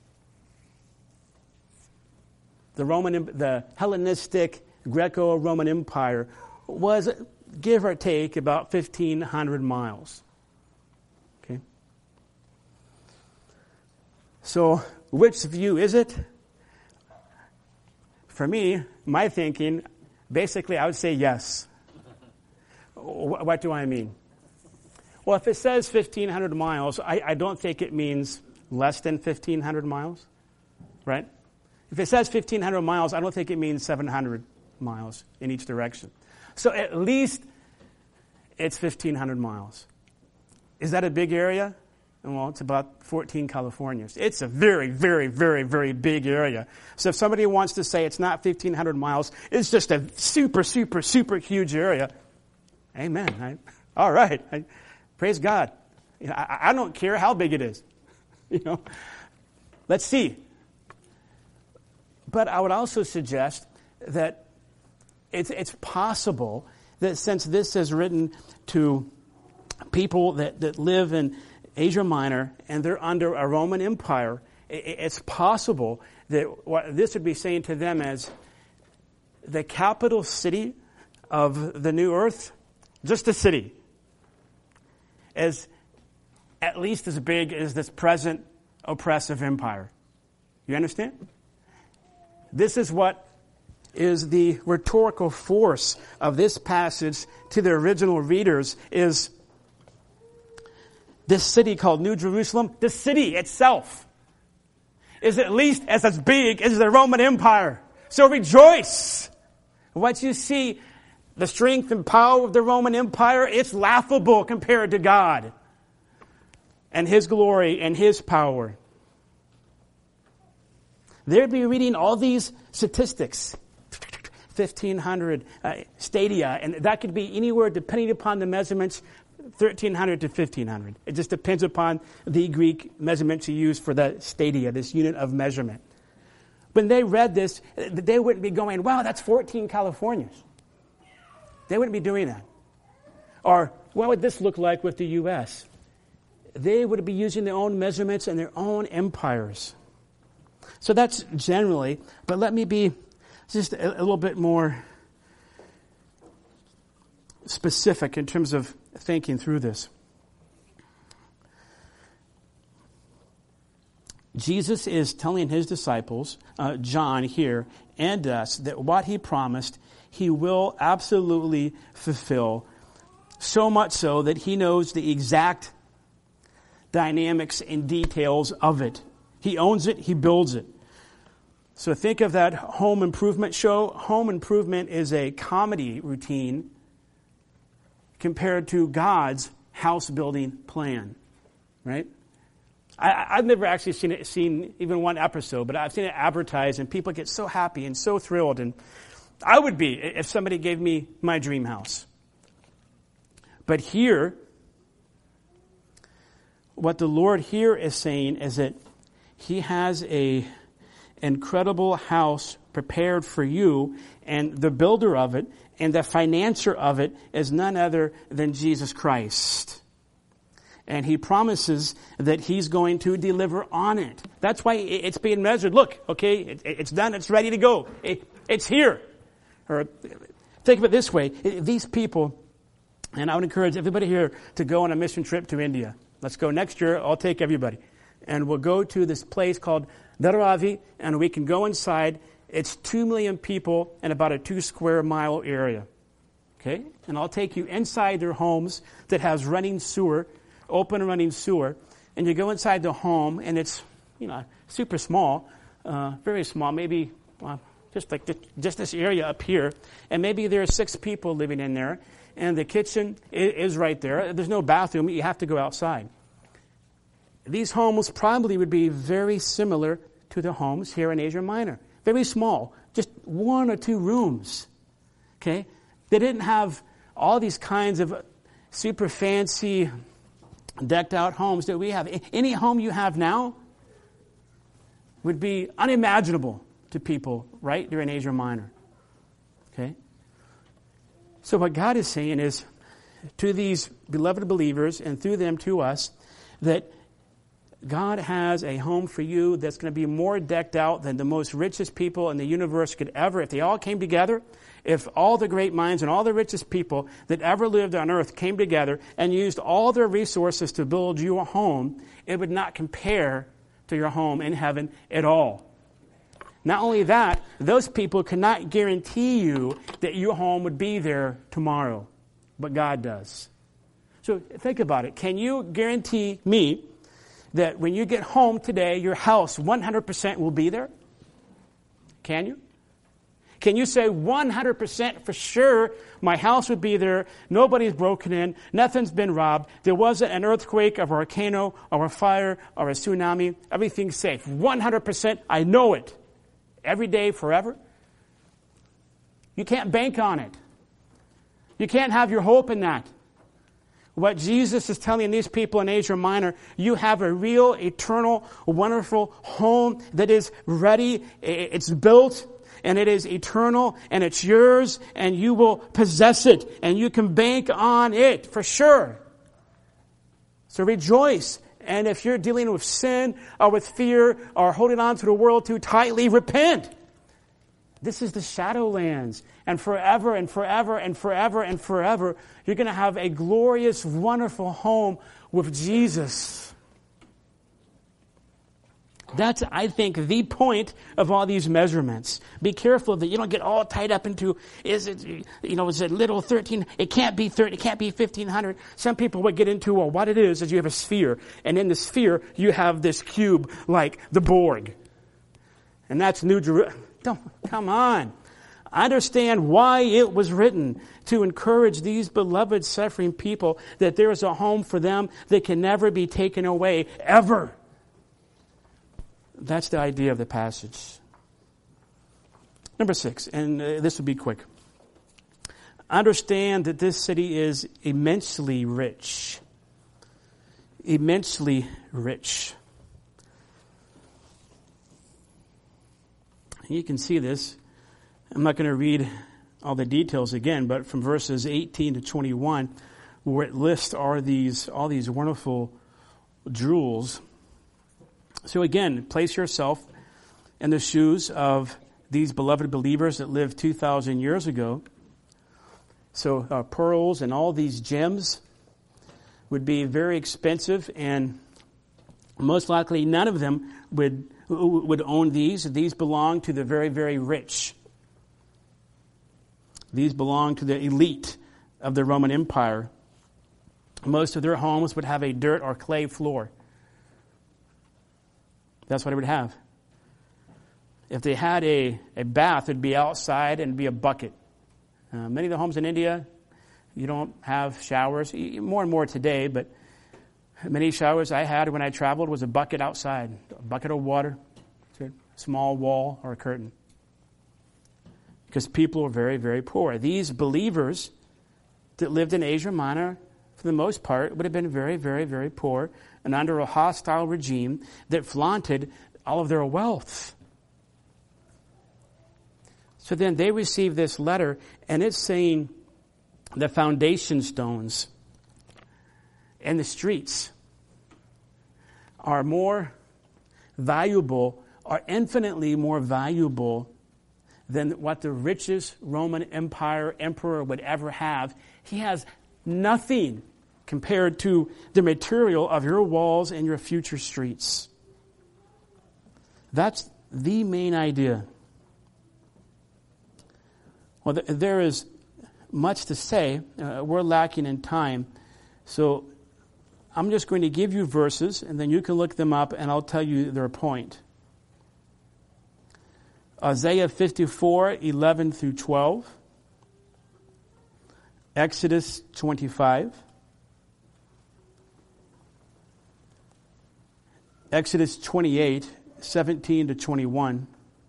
The Hellenistic Greco-Roman Empire was, give or take, about 1,500 miles. Okay? So, which view is it? for me, my thinking, basically I would say yes. What do I mean? Well, if it says 1,500 miles, I don't think it means less than 1,500 miles, right? If it says 1,500 miles, I don't think it means 700 miles in each direction. So at least it's 1,500 miles. Is that a big area? Well, it's about 14 Californias. It's a very, very, very, very big area. So if somebody wants to say it's not 1,500 miles, it's just a super, super, super huge area, amen. All right. Praise God. I don't care how big it is. Let's see. But I would also suggest that it's possible that since this is written to people that live in Asia Minor and they're under a Roman Empire, it's possible that what this would be saying to them as the capital city of the new earth, just a city, is at least as big as this present oppressive empire. You understand? This is what is the rhetorical force of this passage to the original readers, is this city called New Jerusalem, the city itself is at least as big as the Roman Empire. So rejoice. What you see, the strength and power of the Roman Empire, it's laughable compared to God and His glory and His power. They'd be reading all these statistics, 1,500 stadia, and that could be anywhere, depending upon the measurements, 1,300 to 1,500. It just depends upon the Greek measurements you use for the stadia, this unit of measurement. When they read this, they wouldn't be going, wow, that's 14 Californias. They wouldn't be doing that. Or, what would this look like with the U.S.? They would be using their own measurements and their own empires. So that's generally, but let me be just a little bit more specific in terms of thinking through this. Jesus is telling His disciples, John here, and us, that what He promised, He will absolutely fulfill. So much so that He knows the exact dynamics and details of it. He owns it. He builds it. So think of that home improvement show. Home improvement is a comedy routine compared to God's house building plan, right? I've never actually seen even one episode, but I've seen it advertised, and people get so happy and so thrilled. And I would be if somebody gave me my dream house. But here, what the Lord here is saying is that He has a incredible house prepared for you, and the builder of it and the financier of it is none other than Jesus Christ. And He promises that He's going to deliver on it. That's why it's being measured. Look, okay, it's done, it's ready to go. It's here. Or think of it this way. These people, and I would encourage everybody here to go on a mission trip to India. Let's go next year. I'll take everybody. And we'll go to this place called Dharavi, and we can go inside. It's 2 million people in about a 2 square mile area. Okay? And I'll take you inside their homes that has running sewer, open running sewer. And you go inside the home, and it's, super small, very small, maybe just this area up here. And maybe there are 6 people living in there. And the kitchen is right there. There's no bathroom. You have to go outside. These homes probably would be very similar to the homes here in Asia Minor. Very small, just 1 or 2 rooms. Okay? They didn't have all these kinds of super fancy, decked out homes that we have. Any home you have now would be unimaginable to people right there in Asia Minor. Okay? So what God is saying is to these beloved believers and through them to us that God has a home for you that's going to be more decked out than the most richest people in the universe could ever. If they all came together, if all the great minds and all the richest people that ever lived on earth came together and used all their resources to build you a home, it would not compare to your home in heaven at all. Not only that, those people cannot guarantee you that your home would be there tomorrow, but God does. So think about it. Can you guarantee me that when you get home today, your house 100% will be there? Can you? Can you say 100% for sure my house would be there, nobody's broken in, nothing's been robbed, there wasn't an earthquake, a volcano, or a fire, or a tsunami, everything's safe. 100%, I know it. Every day, forever? You can't bank on it. You can't have your hope in that. What Jesus is telling these people in Asia Minor, you have a real, eternal, wonderful home that is ready, it's built, and it is eternal, and it's yours, and you will possess it, and you can bank on it for sure. So rejoice. And if you're dealing with sin or with fear or holding on to the world too tightly, repent. This is the Shadowlands. And forever and forever and forever and forever, you're going to have a glorious, wonderful home with Jesus. That's, I think, the point of all these measurements. Be careful that you don't get all tied up into, is it little 13? It can't be 30, it can't be 1,500. Some people would get into, well, what it is you have a sphere. And in the sphere, you have this cube like the Borg. And that's New Jerusalem. Come on. Understand why it was written, to encourage these beloved suffering people that there is a home for them that can never be taken away, ever. That's the idea of the passage. Number 6, and this will be quick. Understand that this city is immensely rich. Immensely rich. You can see this. I'm not going to read all the details again, but from verses 18 to 21, where it lists all these wonderful jewels. So again, place yourself in the shoes of these beloved believers that lived 2,000 years ago. So pearls and all these gems would be very expensive, and most likely none of them would own these. These belong to the very, very rich. These belong to the elite of the Roman Empire. Most of their homes would have a dirt or clay floor. That's what it would have. If they had a bath, it would be outside and be a bucket. Many of the homes in India, you don't have showers. More and more today, but many showers I had when I traveled was a bucket outside. A bucket of water, a small wall or a curtain. Because people were very, very poor. These believers that lived in Asia Minor, for the most part, would have been very, very, very poor and under a hostile regime that flaunted all of their wealth. So then they receive this letter, and it's saying the foundation stones and the streets are more valuable, are infinitely more valuable than what the richest Roman emperor would ever have. He has nothing compared to the material of your walls and your future streets. That's the main idea. Well, there is much to say. We're lacking in time. So I'm just going to give you verses, and then you can look them up, and I'll tell you their point. Isaiah 54, 11 through 12. Exodus 25. Exodus 28, 17 to 21.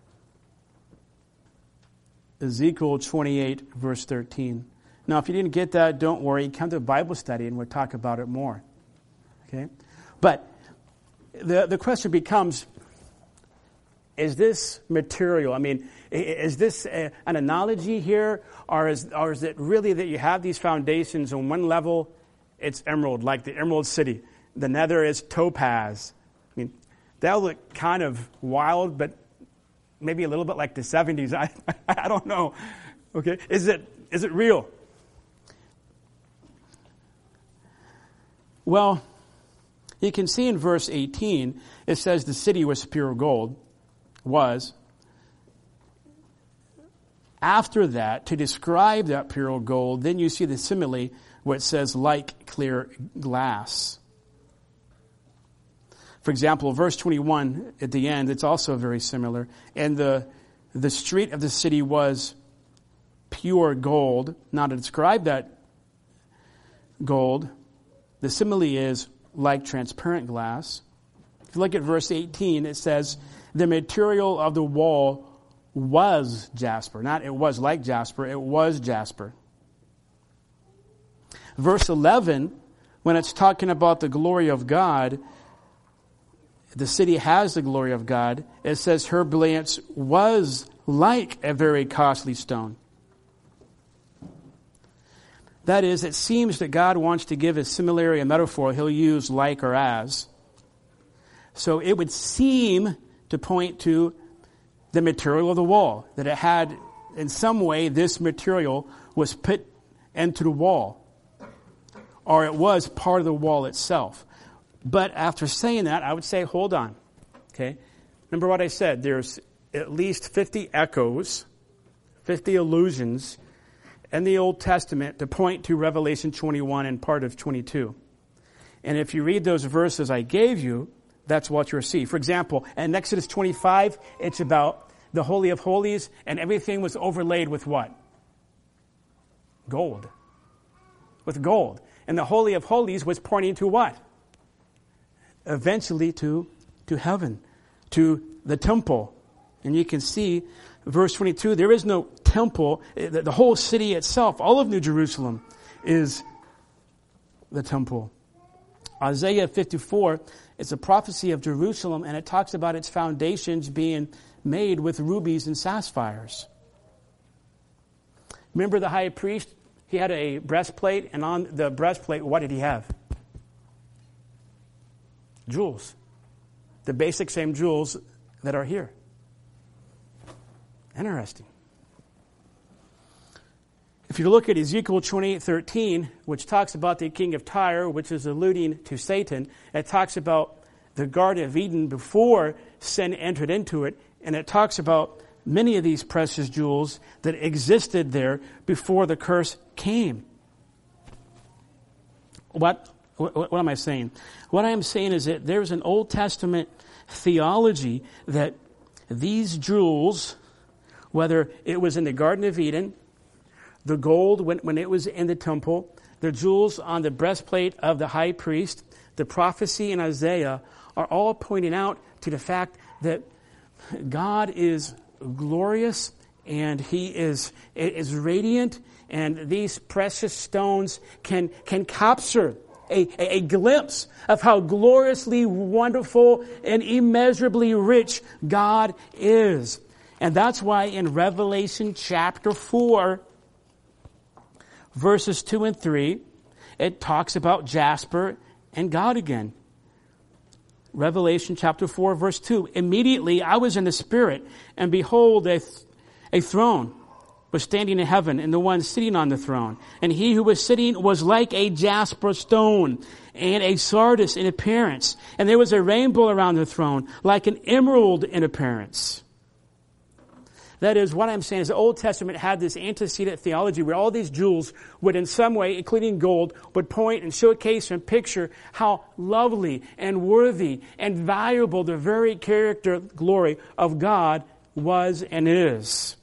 Ezekiel 28, verse 13. Now, if you didn't get that, don't worry. Come to a Bible study and we'll talk about it more. Okay? But the question becomes, is this material? I mean, is this an analogy here? Or is it really that you have these foundations on one level, it's emerald, like the Emerald City. The nether is topaz. I mean, that'll look kind of wild, but maybe a little bit like the 70s. I don't know. Okay, is it real? Well, you can see in verse 18, it says the city was pure gold. Was. after that, to describe that pure gold, then you see the simile where it says, like clear glass. For example, verse 21 at the end, it's also very similar. And the street of the city was pure gold. Now, to describe that gold, the simile is like transparent glass. If you look at verse 18, it says, the material of the wall was jasper. Not it was like jasper, it was jasper. Verse 11, when it's talking about the glory of God, the city has the glory of God. It says her brilliance was like a very costly stone. That is, it seems that God wants to give a similarity, a metaphor. He'll use like or as. So it would seem to point to the material of the wall, that it had, in some way, this material was put into the wall, or it was part of the wall itself. But after saying that, I would say, hold on. Okay? Remember what I said. There's at least 50 echoes, 50 allusions in the Old Testament to point to Revelation 21 and part of 22. And if you read those verses I gave you, that's what you'll see. For example, in Exodus 25, it's about the Holy of Holies, and everything was overlaid with what? Gold. With gold. And the Holy of Holies was pointing to what? Eventually to heaven, to the temple. And you can see, verse 22, there is no temple. The whole city itself, all of New Jerusalem, is the temple. Isaiah 54 is a prophecy of Jerusalem, and it talks about its foundations being made with rubies and sapphires. Remember the high priest? He had a breastplate, and on the breastplate, what did he have? Jewels. The basic same jewels that are here. Interesting. If you look at Ezekiel 28:13, which talks about the king of Tyre, which is alluding to Satan, it talks about the Garden of Eden before sin entered into it, and it talks about many of these precious jewels that existed there before the curse came. What am I saying? What I am saying is that there's an Old Testament theology that these jewels, whether it was in the Garden of Eden, the gold when it was in the temple, the jewels on the breastplate of the high priest, the prophecy in Isaiah, are all pointing out to the fact that God is glorious and He is radiant, and these precious stones can capture a glimpse of how gloriously wonderful and immeasurably rich God is. And that's why in Revelation chapter 4, verses 2 and 3, it talks about jasper and God again. Revelation chapter 4, verse 2. Immediately I was in the Spirit, and behold, a throne was standing in heaven, and the one sitting on the throne. And he who was sitting was like a jasper stone, and a sardis in appearance. And there was a rainbow around the throne, like an emerald in appearance. That is, what I'm saying is the Old Testament had this antecedent theology where all these jewels would in some way, including gold, would point and showcase and picture how lovely and worthy and valuable the very character, glory of God was and is.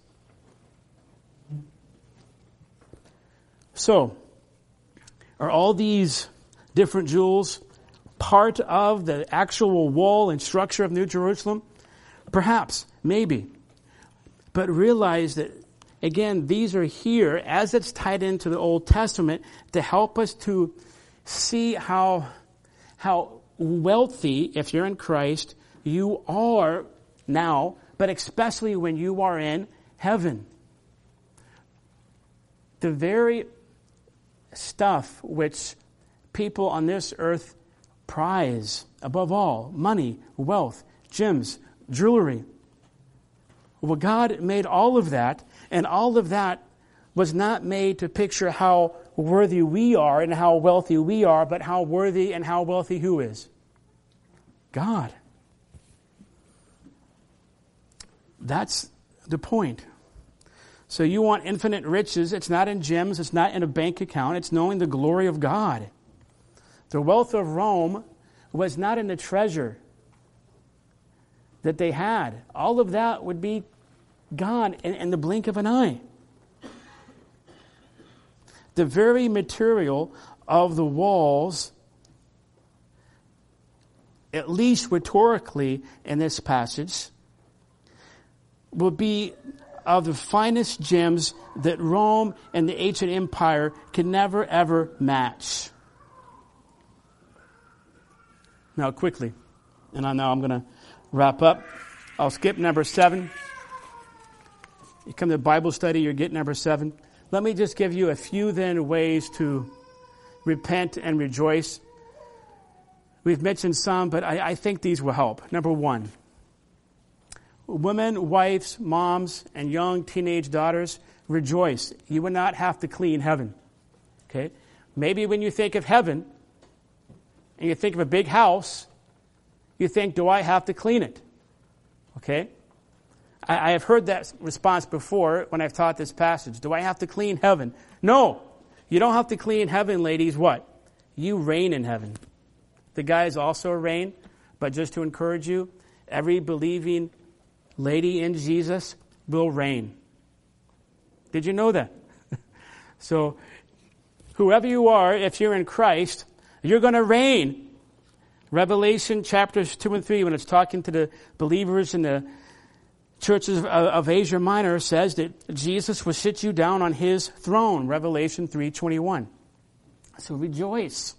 So, are all these different jewels part of the actual wall and structure of New Jerusalem? Perhaps, maybe. But realize that, again, these are here as it's tied into the Old Testament to help us to see how wealthy, if you're in Christ, you are now, but especially when you are in heaven. The very stuff which people on this earth prize above all, money, wealth, gems, jewelry. Well, God made all of that, and all of that was not made to picture how worthy we are and how wealthy we are, but how worthy and how wealthy who is? God. That's the point. So you want infinite riches. It's not in gems. It's not in a bank account. It's knowing the glory of God. The wealth of Rome was not in the treasure that they had. All of that would be gone in the blink of an eye. The very material of the walls, at least rhetorically in this passage, will be of the finest gems that Rome and the ancient empire could never, ever match. Now, quickly, and I know I'm going to wrap up. I'll skip number 7. You come to Bible study, you're getting number 7. Let me just give you a few then ways to repent and rejoice. We've mentioned some, but I think these will help. Number 1, women, wives, moms, and young teenage daughters, rejoice. You will not have to clean heaven. Okay? Maybe when you think of heaven, and you think of a big house, you think, do I have to clean it? Okay? I have heard that response before when I've taught this passage. Do I have to clean heaven? No. You don't have to clean heaven, ladies. What? You reign in heaven. The guys also reign, but just to encourage you, every believing lady in Jesus will reign. Did you know that? So, whoever you are, if you're in Christ, you're going to reign. Revelation chapters 2 and 3, when it's talking to the believers in the churches of Asia Minor, says that Jesus will sit you down on his throne. Revelation 3:21. So rejoice.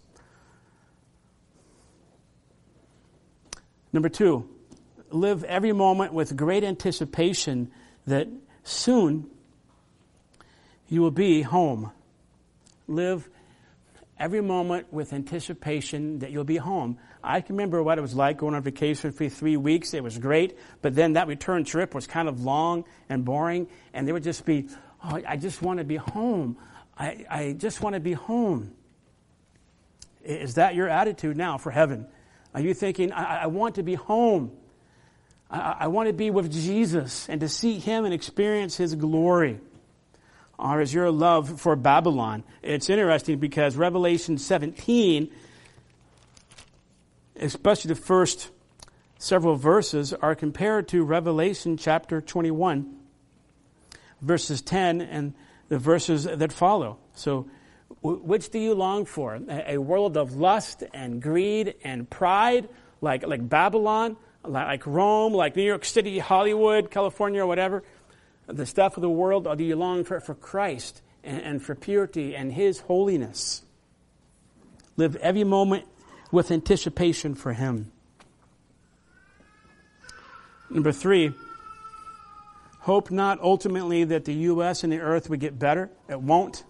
Number 2, live every moment with great anticipation that soon you will be home. Live every moment with anticipation that you'll be home. I can remember what it was like going on vacation for 3 weeks. It was great, but then that return trip was kind of long and boring, and there would just be, oh, I just want to be home. I just want to be home. Is that your attitude now for heaven? Are you thinking, I want to be home? I want to be with Jesus and to see him and experience his glory. Or is your love for Babylon? It's interesting because Revelation 17, especially the first several verses, are compared to Revelation chapter 21, verses 10 and the verses that follow. So, which do you long for? A world of lust and greed and pride, like Babylon, like Rome, like New York City, Hollywood, California, or whatever? The stuff of the world, or do you long for Christ and for purity and his holiness? Live every moment with anticipation for him. Number 3, hope not ultimately that the U.S. and the earth would get better. It won't.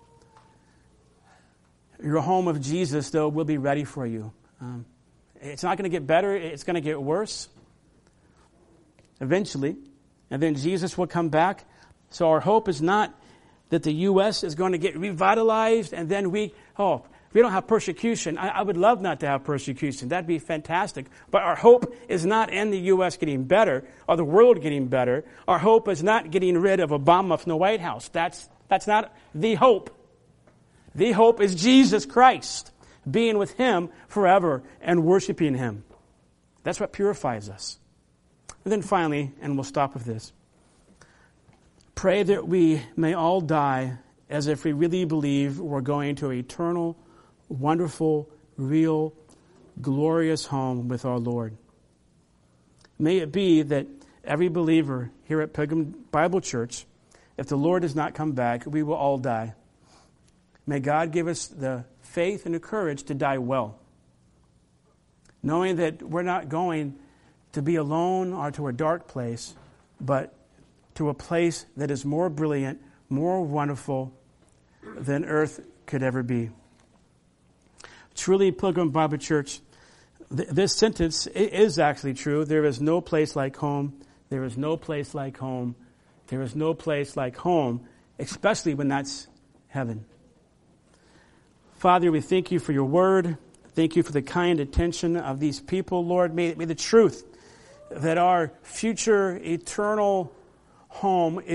Your home of Jesus, though, will be ready for you. It's not going to get better. It's going to get worse eventually. And then Jesus will come back. So our hope is not that the U.S. is going to get revitalized and then we don't have persecution. I would love not to have persecution. That'd be fantastic. But our hope is not in the U.S. getting better or the world getting better. Our hope is not getting rid of Obama from the White House. That's not the hope. The hope is Jesus Christ, being with him forever and worshiping him. That's what purifies us. And then finally, and we'll stop with this, pray that we may all die as if we really believe we're going to an eternal, wonderful, real, glorious home with our Lord. May it be that every believer here at Pilgrim Bible Church, if the Lord does not come back, we will all die. May God give us the faith and the courage to die well, knowing that we're not going to be alone or to a dark place, but to a place that is more brilliant, more wonderful than earth could ever be. Truly, Pilgrim Bible Church, this sentence is actually true. There is no place like home. There is no place like home. There is no place like home, especially when that's heaven. Father, we thank you for your word. Thank you for the kind attention of these people, Lord. May the truth that our future eternal home is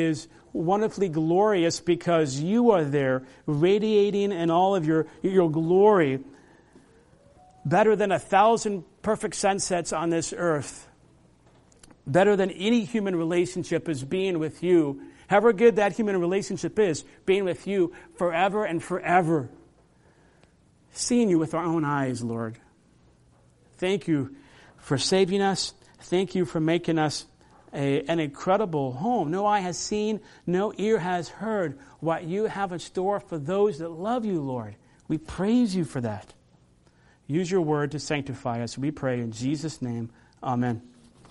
wonderfully glorious because you are there, radiating in all of your glory, better than 1,000 perfect sunsets on this earth, better than any human relationship is being with you. However good that human relationship is, being with you forever and forever. Seeing you with our own eyes, Lord. Thank you for saving us. Thank you for making us an incredible home. No eye has seen, no ear has heard what you have in store for those that love you, Lord. We praise you for that. Use your word to sanctify us. We pray in Jesus' name. Amen.